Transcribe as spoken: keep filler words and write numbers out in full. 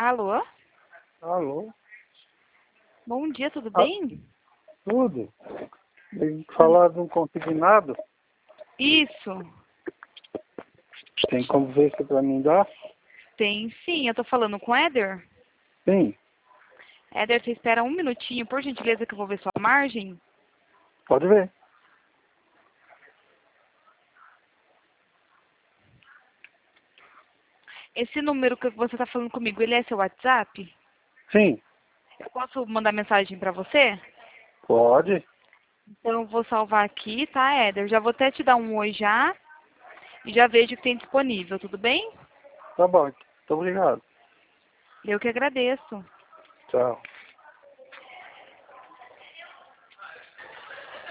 Alô? Alô? Bom dia, tudo Ah, bem? tudo? Tem que falar de um consignado? Isso. Tem como ver se pra mim dar? Tem sim, eu tô falando com o Éder. Sim, Éder, você espera um minutinho, por gentileza, que eu vou ver sua margem. pode ver. Esse número que você tá falando comigo, ele é seu WhatsApp? Sim, Eu posso mandar mensagem pra você? pode. Então eu vou salvar aqui, tá, Éder? Já vou até te dar um oi já e já vejo o que tem disponível, tudo bem? Tá bom, muito obrigado. Eu que agradeço. Tchau.